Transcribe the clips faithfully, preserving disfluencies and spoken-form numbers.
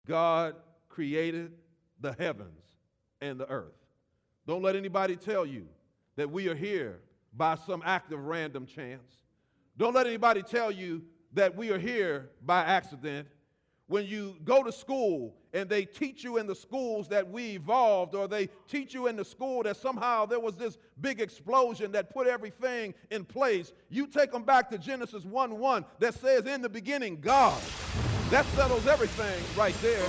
God created the heavens and the earth. Don't let anybody tell you that we are here by some act of random chance. Don't let anybody tell you that we are here by accident. When you go to school and they teach you in the schools that we evolved, or they teach you in the school that somehow there was this big explosion that put everything in place, you take them back to Genesis one one that says, in the beginning, God. That settles everything right there.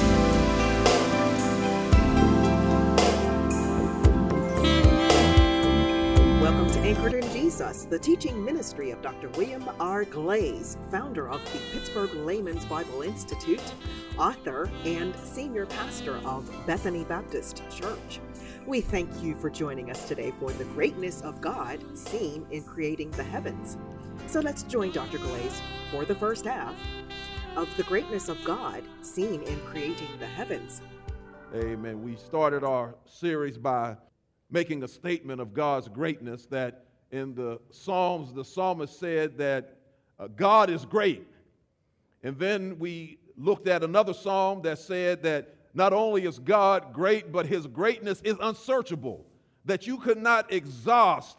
Welcome to Anchored in Jesus, the teaching ministry of Doctor William R. Glaze, founder of the Pittsburgh Layman's Bible Institute, author, and senior pastor of Bethany Baptist Church. We thank you for joining us today for the greatness of God seen in creating the heavens. So let's join Doctor Glaze for the first half of the greatness of God seen in creating the heavens. Amen. We started our series by making a statement of God's greatness, that in the Psalms, the psalmist said that uh, God is great. And then we looked at another psalm that said that not only is God great, but his greatness is unsearchable, that you could not exhaust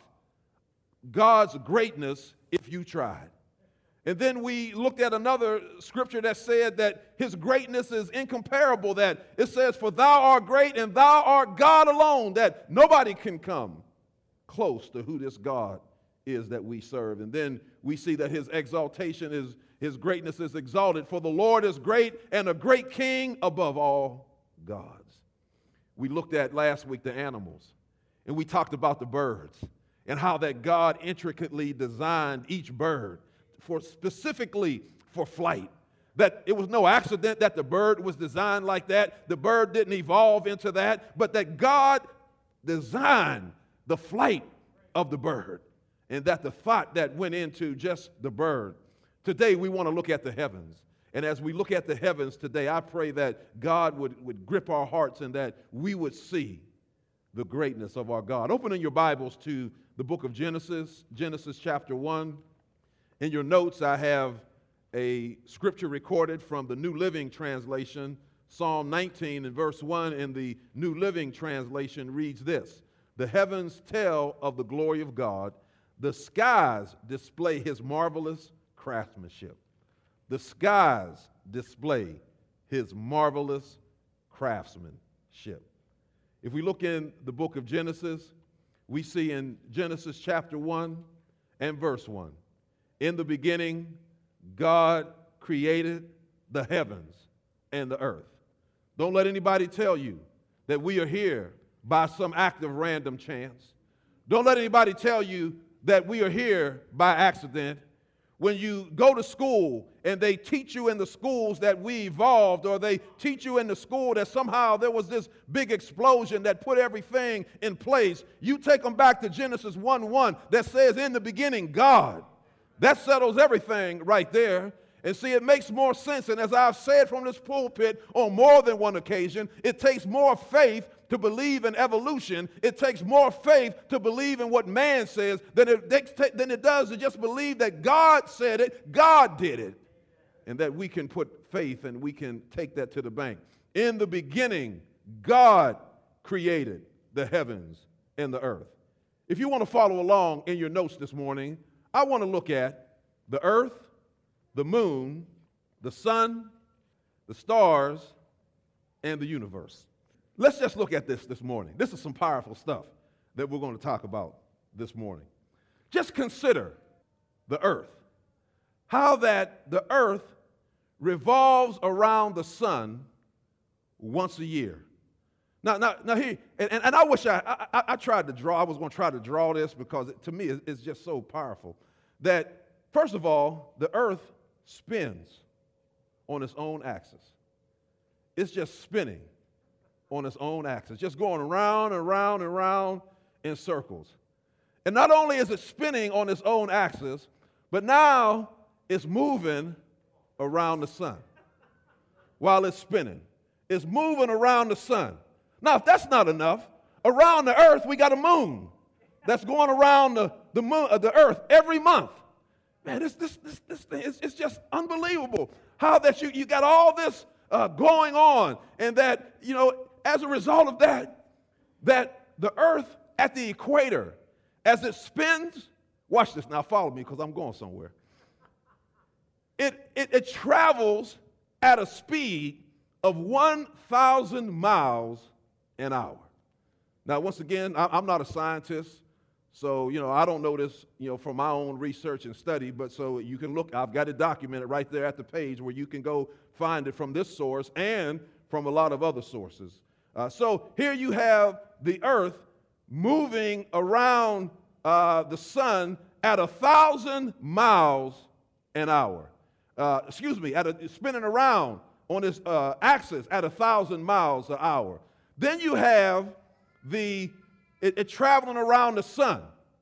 God's greatness if you tried. And then we looked at another scripture that said that his greatness is incomparable, that it says, for thou art great and thou art God alone, that nobody can come close to who this God is that we serve. And then we see that his exaltation is, his greatness is exalted, for the Lord is great and a great king above all gods. We looked at last week the animals, and we talked about the birds and how that God intricately designed each bird for specifically for flight, that it was no accident that the bird was designed like that. The bird didn't evolve into that, but that God designed the flight of the bird, and that the thought that went into just the bird. Today we want to look at the heavens, and as we look at the heavens today, I pray that God would, would grip our hearts and that we would see the greatness of our God. Open in your Bibles to the book of Genesis, Genesis chapter one. In your notes, I have a scripture recorded from the New Living Translation. Psalm nineteen and verse one in the New Living Translation reads this: the heavens tell of the glory of God. The skies display his marvelous craftsmanship. The skies display his marvelous craftsmanship. If we look in the book of Genesis, we see in Genesis chapter one and verse one, in the beginning, God created the heavens and the earth. Don't let anybody tell you that we are here by some act of random chance. Don't let anybody tell you that we are here by accident. When you go to school and they teach you in the schools that we evolved, or they teach you in the school that somehow there was this big explosion that put everything in place, you take them back to Genesis one one that says, in the beginning, God. That settles everything right there. And see, it makes more sense. And as I've said from this pulpit on more than one occasion, it takes more faith to believe in evolution. It takes more faith to believe in what man says than it, than it does to just believe that God said it, God did it, and that we can put faith and we can take that to the bank. In the beginning, God created the heavens and the earth. If you want to follow along in your notes this morning, I want to look at the earth, the moon, the sun, the stars, and the universe. Let's just look at this this morning. This is some powerful stuff that we're going to talk about this morning. Just consider the earth, how that the earth revolves around the sun once a year. Now, now, now here, and, and I wish I, I, I tried to draw, I was going to try to draw this because it, to me it, it's just so powerful that, first of all, the earth spins on its own axis. It's just spinning on its own axis, just going around and around and around in circles. And not only is it spinning on its own axis, but now it's moving around the sun while it's spinning. It's moving around the sun. Now, if that's not enough, around the earth, we got a moon that's going around the, the, moon, uh, the earth every month. Man, this, this, this, this thing, it's, it's just unbelievable how that you, you got all this uh, going on, and that, you know, as a result of that, that the earth at the equator, as it spins, watch this now, follow me because I'm going somewhere. It, it, it travels at a speed of one thousand miles an hour. Now, once again, I, I'm not a scientist, so, you know, I don't know this, you know, from my own research and study, but so you can look, I've got it documented right there at the page where you can go find it from this source and from a lot of other sources. Uh, so here you have the earth moving around uh, the sun at a thousand miles an hour. Uh, excuse me, at a, spinning around on its uh, axis at a thousand miles an hour. Then you have the it, it traveling around the sun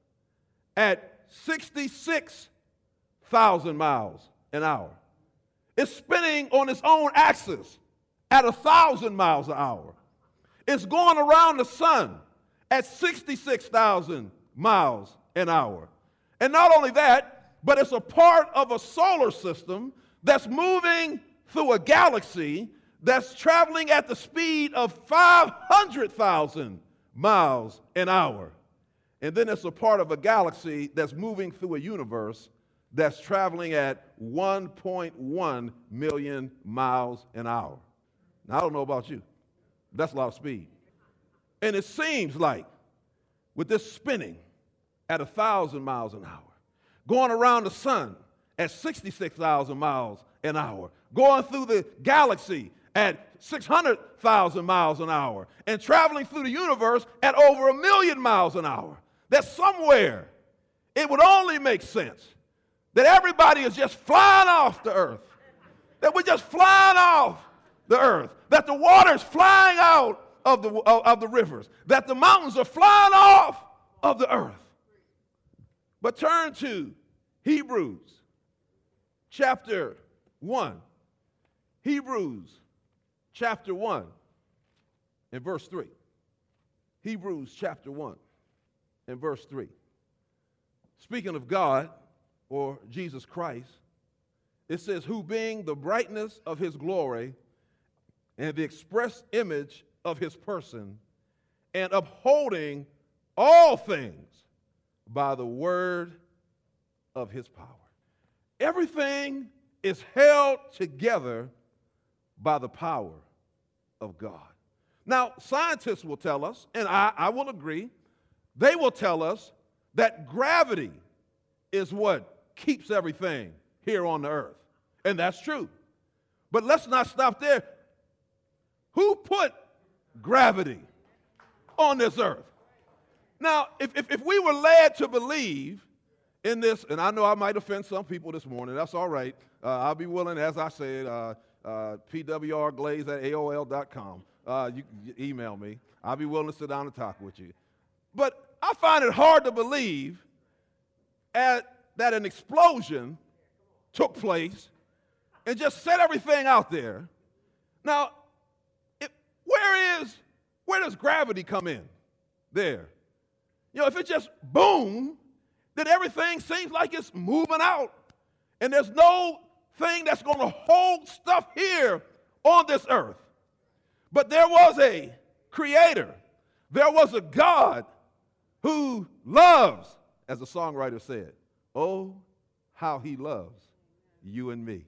at sixty-six thousand miles an hour. It's spinning on its own axis at a thousand miles an hour. It's going around the sun at sixty-six thousand miles an hour. And not only that, but it's a part of a solar system that's moving through a galaxy that's traveling at the speed of five hundred thousand miles an hour. And then it's a part of a galaxy that's moving through a universe that's traveling at one point one million miles an hour. Now, I don't know about you. That's a lot of speed. And it seems like with this spinning at one thousand miles an hour, going around the sun at sixty-six thousand miles an hour, going through the galaxy at six hundred thousand miles an hour, and traveling through the universe at over a million miles an hour, that somewhere it would only make sense that everybody is just flying off the earth, that we're just flying off the earth, that the water's flying out of the, of, of the rivers, that the mountains are flying off of the earth. But turn to Hebrews chapter one. Hebrews chapter one and verse three. Hebrews chapter one and verse three. Speaking of God or Jesus Christ, it says, who being the brightness of his glory and the express image of his person, and upholding all things by the word of his power. Everything is held together by the power of God. Now, scientists will tell us, and I, I will agree, they will tell us that gravity is what keeps everything here on the earth. And that's true. But let's not stop there. Who put gravity on this earth? Now, if, if, if we were led to believe in this, and I know I might offend some people this morning, that's all right. Uh, I'll be willing, as I said, uh, uh, P W R glaze at A O L dot com. Uh, you, you email me. I'll be willing to sit down and talk with you. But I find it hard to believe at, that an explosion took place and just set everything out there. Now, it, where is, where does gravity come in? There. You know, if it just boom, then everything seems like it's moving out. And there's no thing that's going to hold stuff here on this earth. But there was a creator. There was a God who loves, as the songwriter said, oh, how he loves you and me.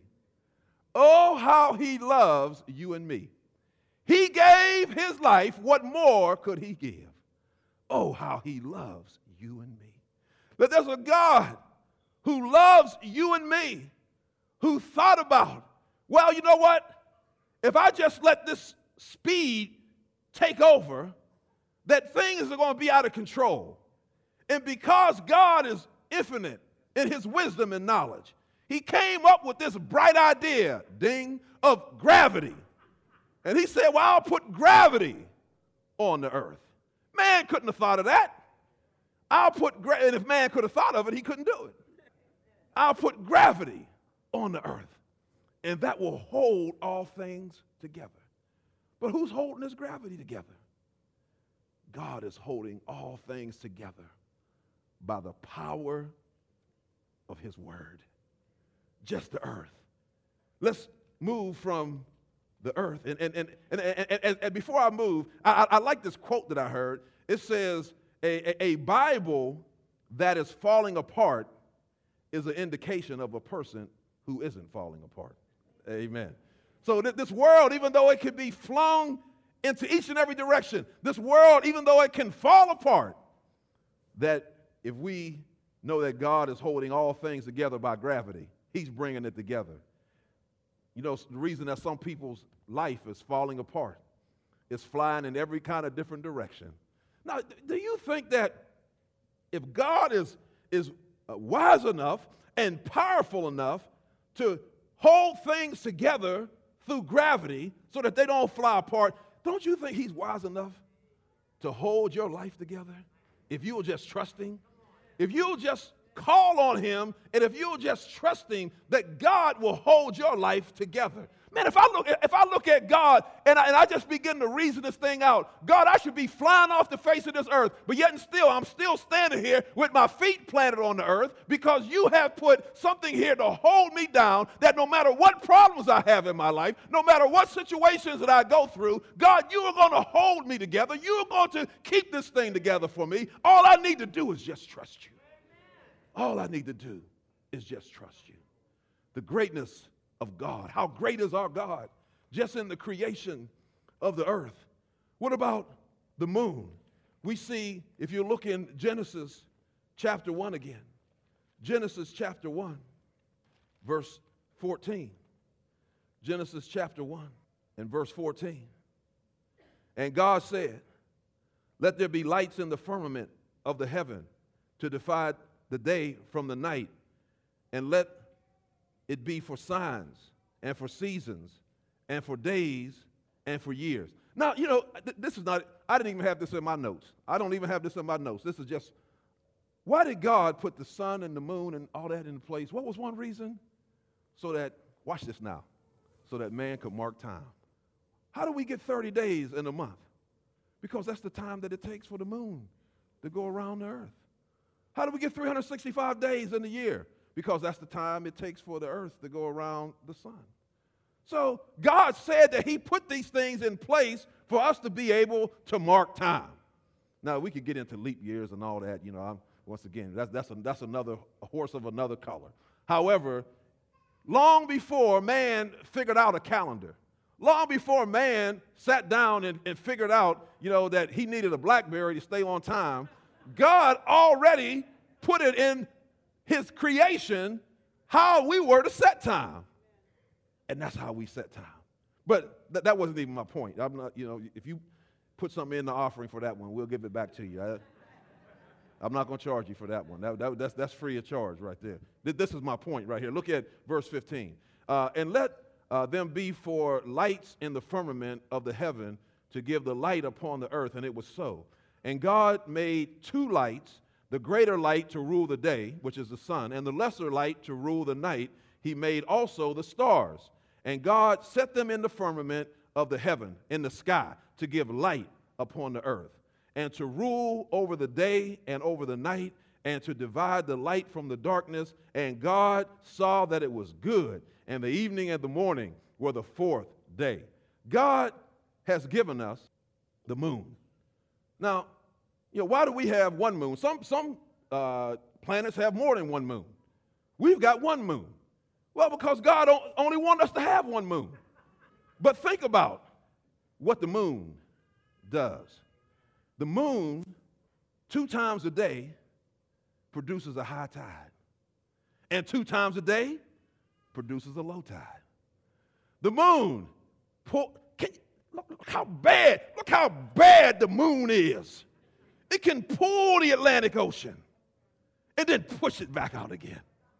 Oh, how he loves you and me. He gave his life. What more could he give? Oh, how he loves you and me. But there's a God who loves you and me, who thought about, well, you know what? If I just let this speed take over, that things are going to be out of control. And because God is infinite in his wisdom and knowledge, he came up with this bright idea, ding, of gravity. And he said, well, I'll put gravity on the earth. Man couldn't have thought of that. I'll put, gra- and if man could have thought of it, he couldn't do it. I'll put gravity on the earth, and that will hold all things together. But who's holding this gravity together? God is holding all things together by the power of his word. Just the earth. Let's move from the earth. And, and, and, and, and, and, and before I move, I, I like this quote that I heard. It says, a, a, a Bible that is falling apart is an indication of a person who isn't falling apart. Amen. So th- this world, even though it can be flung into each and every direction, this world, even though it can fall apart, that if we know that God is holding all things together by gravity, he's bringing it together. You know, the reason that some people's life is falling apart is flying in every kind of different direction. Now, do you think that if God is, is wise enough and powerful enough to hold things together through gravity so that they don't fly apart, don't you think he's wise enough to hold your life together if you'll just trust him? If you'll just call on him, and if you'll just trust him that God will hold your life together. Man, if I look, if I look at God and I, and I just begin to reason this thing out, God, I should be flying off the face of this earth, but yet and still, I'm still standing here with my feet planted on the earth because you have put something here to hold me down, that no matter what problems I have in my life, no matter what situations that I go through, God, you are going to hold me together. You are going to keep this thing together for me. All I need to do is just trust you. All I need to do is just trust you. The greatness of God. How great is our God just in the creation of the earth? What about the moon? We see, if you look in Genesis chapter one again, Genesis chapter one, verse fourteen. Genesis chapter one and verse fourteen. And God said, let there be lights in the firmament of the heaven to divide the day from the night, and let it be for signs and for seasons and for days and for years. Now, you know, th- this is not, I didn't even have this in my notes. I don't even have this in my notes. This is just, why did God put the sun and the moon and all that in place? What was one reason? So that, watch this now, so that man could mark time. How do we get thirty days in a month? Because that's the time that it takes for the moon to go around the earth. How do we get three hundred sixty-five days in the year? Because that's the time it takes for the earth to go around the sun. So God said that he put these things in place for us to be able to mark time. Now, we could get into leap years and all that. You know, I'm, once again, that's, that's, a, that's another a horse of another color. However, long before man figured out a calendar, long before man sat down and, and figured out, you know, that he needed a BlackBerry to stay on time, God already put it in his creation how we were to set time. And that's how we set time. But th- that wasn't even my point. I'm not, you know, if you put something in the offering for that one, we'll give it back to you. I, I'm not going to charge you for that one. That, that, that's, that's free of charge right there. Th- this is my point right here. Look at verse fifteen. Uh, and let uh, them be for lights in the firmament of the heaven to give the light upon the earth. And it was so. And God made two lights, the greater light to rule the day, which is the sun, and the lesser light to rule the night. He made also the stars. And God set them in the firmament of the heaven, in the sky, to give light upon the earth, and to rule over the day and over the night, and to divide the light from the darkness. And God saw that it was good. And the evening and the morning were the fourth day. God has given us the moon. Now, you know, why do we have one moon? Some, some uh, planets have more than one moon. We've got one moon. Well, because God only wanted us to have one moon. But think about what the moon does. The moon, two times a day, produces a high tide. And two times a day, produces a low tide. The moon, pull, can you, look, look how bad, look how bad the moon is. It can pull the Atlantic Ocean and then push it back out again.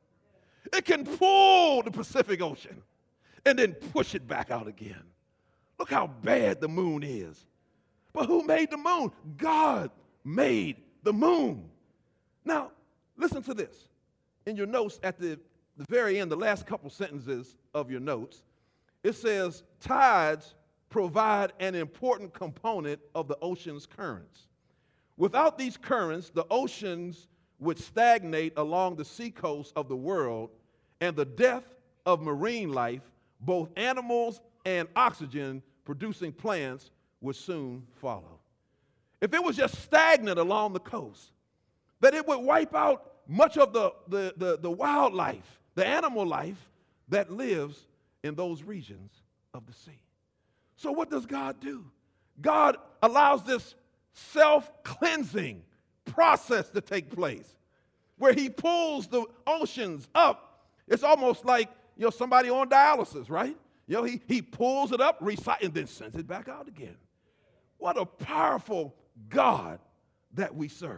It can pull the Pacific Ocean and then push it back out again. Look how bad the moon is. But who made the moon? God made the moon. Now, listen to this. In your notes at the, the very end, the last couple sentences of your notes, it says, tides provide an important component of the ocean's currents. Without these currents, the oceans would stagnate along the seacoast of the world, and the death of marine life, both animals and oxygen-producing plants would soon follow. If it was just stagnant along the coast, that it would wipe out much of the, the, the, the wildlife, the animal life that lives in those regions of the sea. So what does God do? God allows this self-cleansing process to take place where he pulls the oceans up. It's almost like, you know, somebody on dialysis, right? You know, he, he pulls it up, recycles, and then sends it back out again. What a powerful God that we serve.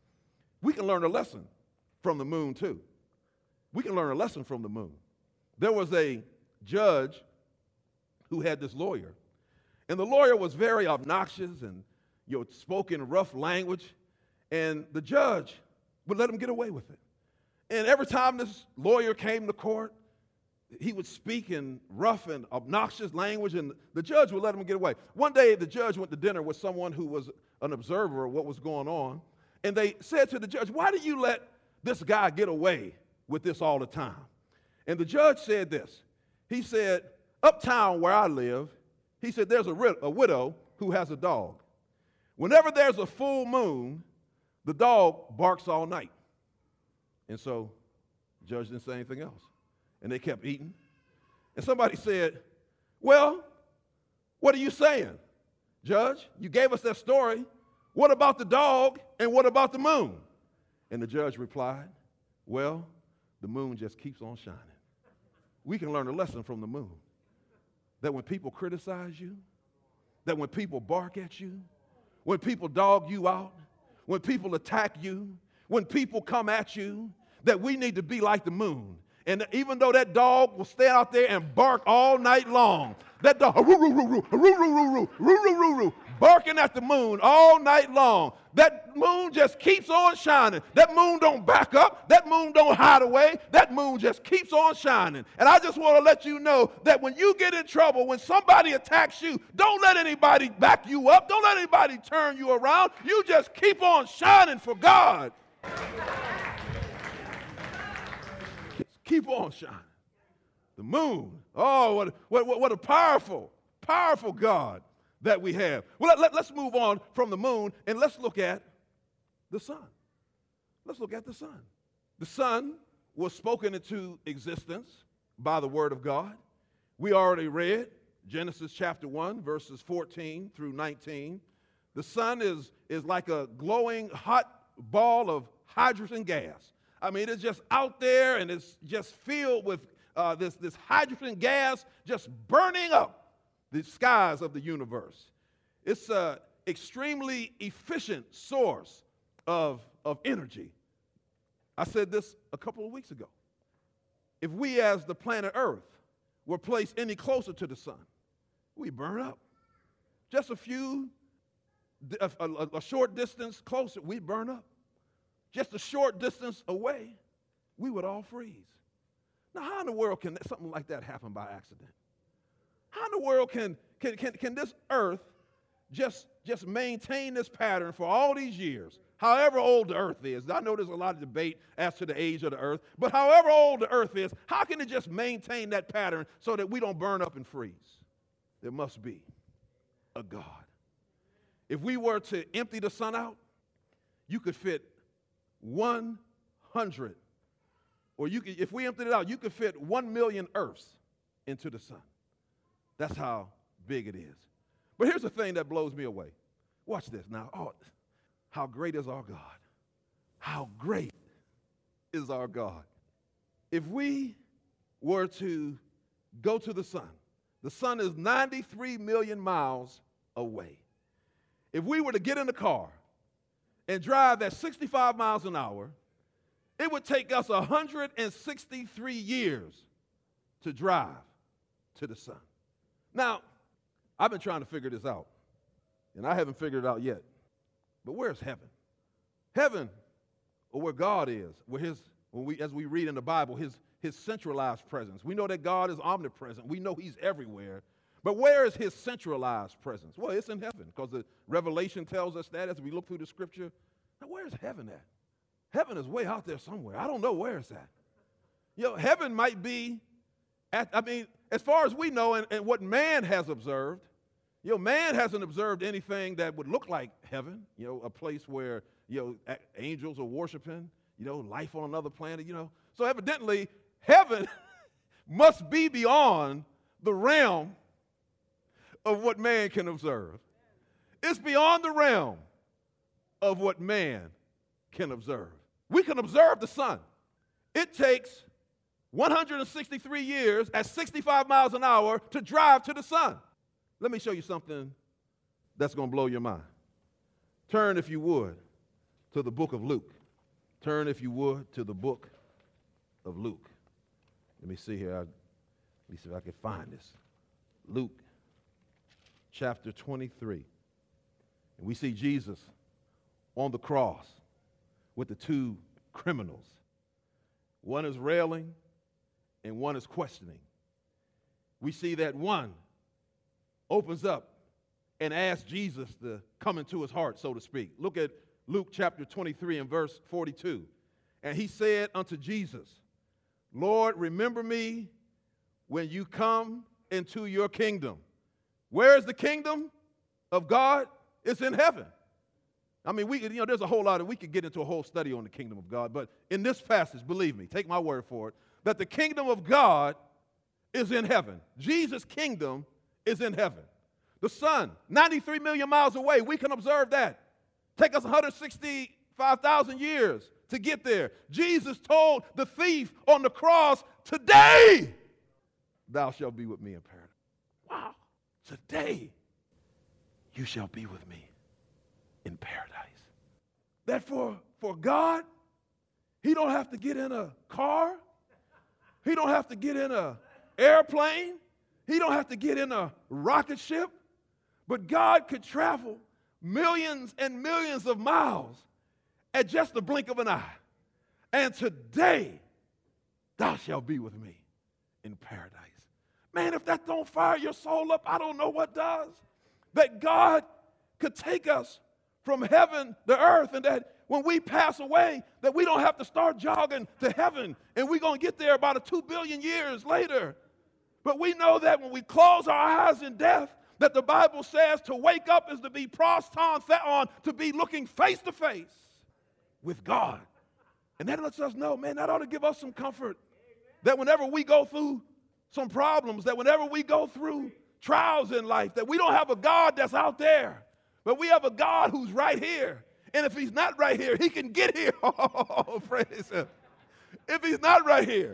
We can learn a lesson from the moon, too. We can learn a lesson from the moon. There was a judge who had this lawyer, and the lawyer was very obnoxious and, you know, spoke in rough language, and the judge would let him get away with it. And every time this lawyer came to court, he would speak in rough and obnoxious language, and the judge would let him get away. One day, the judge went to dinner with someone who was an observer of what was going on, and they said to the judge, "Why do you let this guy get away with this all the time?" And the judge said this. He said, "Uptown where I live," he said, "there's a, a widow who has a dog. Whenever there's a full moon, the dog barks all night." And so the judge didn't say anything else. And they kept eating. And somebody said, "Well, what are you saying, Judge? You gave us that story. What about the dog and what about the moon?" And the judge replied, "Well, the moon just keeps on shining." We can learn a lesson from the moon. That when people criticize you, that when people bark at you, when people dog you out, when people attack you, when people come at you, that we need to be like the moon. And even though that dog will stay out there and bark all night long, that dog, barking at the moon all night long, that moon just keeps on shining. That moon don't back up. That moon don't hide away. That moon just keeps on shining. And I just want to let you know that when you get in trouble, when somebody attacks you, don't let anybody back you up. Don't let anybody turn you around. You just keep on shining for God. Keep on shining. The moon. Oh, what, what, what a powerful, powerful God that we have. Well, let, let, let's move on from the moon and let's look at the sun. Let's look at the sun. The sun was spoken into existence by the word of God. We already read Genesis chapter one, verses fourteen through nineteen. The sun is, is like a glowing hot ball of hydrogen gas. I mean, it's just out there and it's just filled with uh, this, this hydrogen gas just burning up the skies of the universe. It's an extremely efficient source of, of energy. I said this a couple of weeks ago. If we as the planet Earth were placed any closer to the sun, we burn up. Just a few, a, a, a short distance closer, we burn up. Just a short distance away, we would all freeze. Now, how in the world can something like that happen by accident? How in the world can, can, can, can this earth just, just maintain this pattern for all these years, however old the earth is? I know there's a lot of debate as to the age of the earth, but however old the earth is, how can it just maintain that pattern so that we don't burn up and freeze? There must be a God. If we were to empty the sun out, you could fit one hundred, or you could, if we emptied it out, you could fit one million Earths into the sun. That's how big it is. But here's the thing that blows me away. Watch this now. Oh, how great is our God? How great is our God? If we were to go to the sun, the sun is ninety-three million miles away. If we were to get in the car and drive at sixty-five miles an hour, it would take us one hundred sixty-three years to drive to the sun. Now, I've been trying to figure this out, and I haven't figured it out yet. But where's heaven? Heaven, or where God is, where his, when we, as we read in the Bible, his, his centralized presence. We know that God is omnipresent. We know he's everywhere. But where is his centralized presence? Well, it's in heaven, because the Revelation tells us that as we look through the scripture. Now, where's heaven at? Heaven is way out there somewhere. I don't know where it's at. You know, heaven might be At, I mean, as far as we know and, and what man has observed, you know, man hasn't observed anything that would look like heaven, you know, a place where, you know, a- angels are worshiping, you know, life on another planet, you know. So evidently, heaven must be beyond the realm of what man can observe. It's beyond the realm of what man can observe. We can observe the sun. It takes one hundred sixty-three years at sixty-five miles an hour to drive to the sun. Let me show you something that's going to blow your mind. Turn, if you would, to the book of Luke. Turn, if you would, to the book of Luke. Let me see here. I, let me see if I can find this. Luke chapter twenty-three. And we see Jesus on the cross with the two criminals. One is railing and one is questioning. We see that one opens up and asks Jesus to come into his heart, so to speak. Look at Luke chapter twenty-three and verse forty-two. And he said unto Jesus, Lord, remember me when you come into your kingdom. Where is the kingdom of God? It's in heaven. I mean, we, you know, there's a whole lot of, we could get into a whole study on the kingdom of God, but in this passage, believe me, take my word for it, that the kingdom of God is in heaven. Jesus' kingdom is in heaven. The sun, ninety-three million miles away, we can observe that. Take us one hundred sixty-five thousand years to get there. Jesus told the thief on the cross, today thou shalt be with me in paradise. Wow, today you shall be with me in paradise. That for, for God, he don't have to get in a car. He don't have to get in an airplane. He don't have to get in a rocket ship. But God could travel millions and millions of miles at just the blink of an eye. And today, thou shalt be with me in paradise. Man, if that don't fire your soul up, I don't know what does. That God could take us from heaven to earth, and that when we pass away, that we don't have to start jogging to heaven, and we're going to get there about a two billion years later. But we know that when we close our eyes in death, that the Bible says to wake up is to be proston theon, to be looking face to face with God. And that lets us know, man, that ought to give us some comfort, that whenever we go through some problems, that whenever we go through trials in life, that we don't have a God that's out there, but we have a God who's right here. And if he's not right here, he can get here. Oh, praise him. If he's not right here.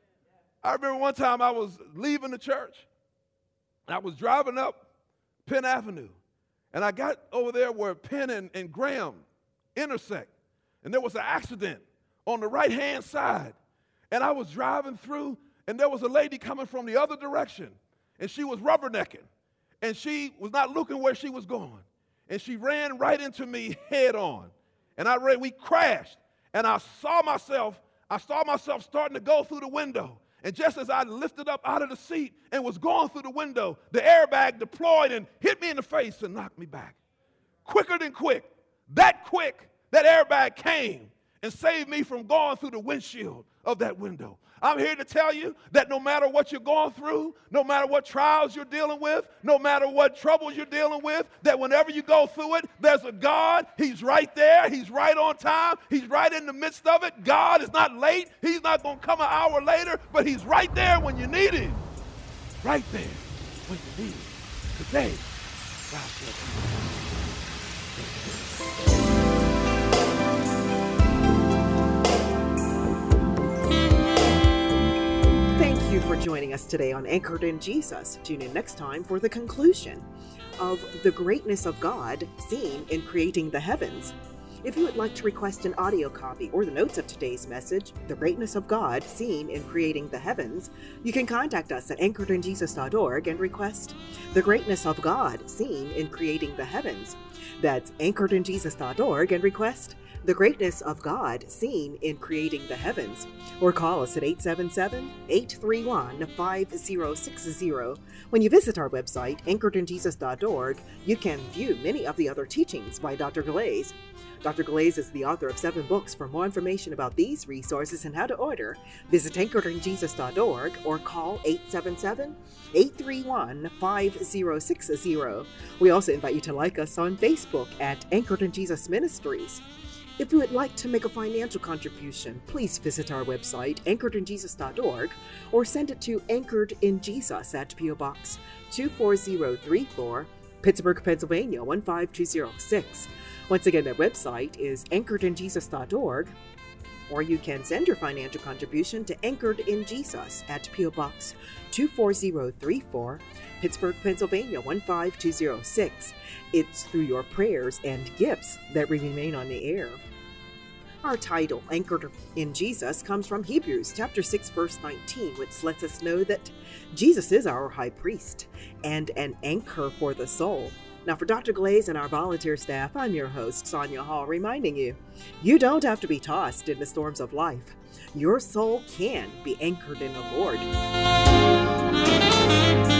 I remember one time I was leaving the church, and I was driving up Penn Avenue, and I got over there where Penn and, and Graham intersect, and there was an accident on the right-hand side. And I was driving through, and there was a lady coming from the other direction, and she was rubbernecking, and she was not looking where she was going. And she ran right into me head on. And I ran, we crashed. And I saw myself, I saw myself starting to go through the window. And just as I lifted up out of the seat and was going through the window, the airbag deployed and hit me in the face and knocked me back. Quicker than quick. That quick, that airbag came and saved me from going through the windshield of that window. I'm here to tell you that no matter what you're going through, no matter what trials you're dealing with, no matter what troubles you're dealing with, that whenever you go through it, there's a God. He's right there. He's right on time. He's right in the midst of it. God is not late. He's not going to come an hour later, but he's right there when you need him. Right there when you need him. Today, thou shalt be. Thank you for joining us today on Anchored in Jesus. Tune in next time for the conclusion of the greatness of God seen in creating the heavens. If you would like to request an audio copy or the notes of today's message, The Greatness of God Seen in Creating the Heavens, you can contact us at anchored in jesus dot org and request The Greatness of God Seen in Creating the Heavens. That's anchored in jesus dot org and request The greatness of God seen in creating the heavens. Or call us at eight seven seven, eight three one, five zero six zero. When you visit our website, anchored in jesus dot org, you can view many of the other teachings by Doctor Glaze. Doctor Glaze is the author of seven books. For more information about these resources and how to order, visit anchored in jesus dot org or call eight seven seven, eight three one, five zero six zero. We also invite you to like us on Facebook at Anchored in Jesus Ministries. If you would like to make a financial contribution, please visit our website, anchored in jesus dot org, or send it to Anchored in Jesus at P O Box two four zero three four, Pittsburgh, Pennsylvania one five two zero six. Once again, that website is anchored in jesus dot org, or you can send your financial contribution to Anchored in Jesus at P O Box two four zero three four, Pittsburgh, Pennsylvania one five two zero six. It's through your prayers and gifts that we remain on the air. Our title, Anchored in Jesus, comes from Hebrews chapter six, verse nineteen, which lets us know that Jesus is our high priest and an anchor for the soul. Now, for Doctor Glaze and our volunteer staff, I'm your host, Sonia Hall, reminding you, you don't have to be tossed in the storms of life. Your soul can be anchored in the Lord.